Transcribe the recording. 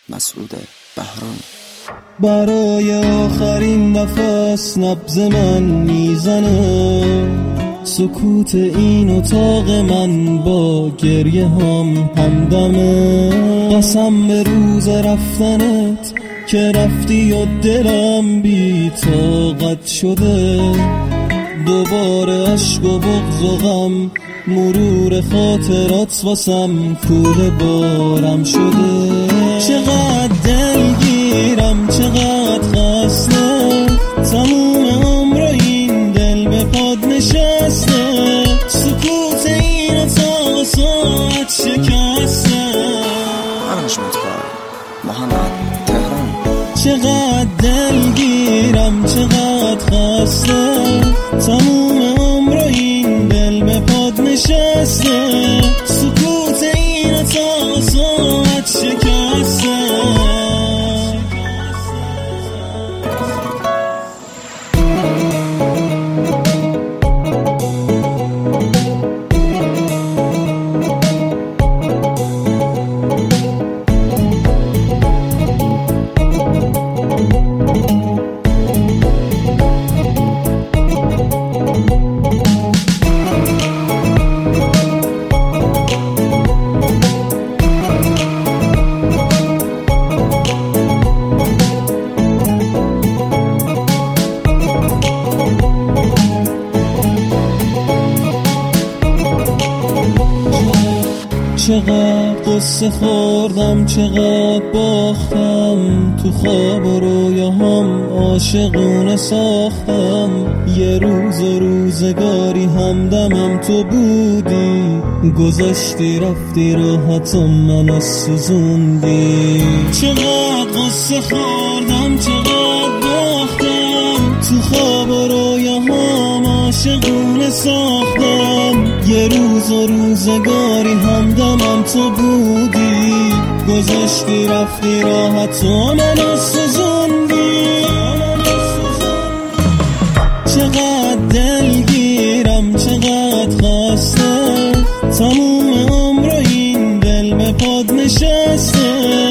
مسعود بهرانی. برای آخرین نفس نبض من میزنه، سکوت این اتاق من با گریه همدمه. قسم به روز رفتنت که رفتی و دلم بی طاقت شده، دوباره عشق و بغض و غم مرور خاطرات واسم کوه بارم شده. چقدر دلگیرم، چقدر خسته، تموم عمر این دل به پاد نشسته، سکوت این اتاق ساعت شکسته. محمد تهران. چقدر دلگیرم، چقدر خسته، تموم عمر این دل به پاد نشسته، سکوت این اتاق ساعت شکسته. چقدر قصه خوردم، چقدر باختم، تو خواب و رویاهام عاشقونه ساختم. یه روز و روزگاری همدمم تو بودی، گذشتی رفتی راحتم منو سوزوندی. چقدر قصه خوردم، چقدر باختم، تو خواب و رویاهام عاشقونه ساختم. یه روز و روزگاری همدمم تو بودی، گذشتی رفتی راحت و منو سوزوندی. چقدر دلگیرم، چقدر خسته، تموم عمر این دل به پاد نشسته،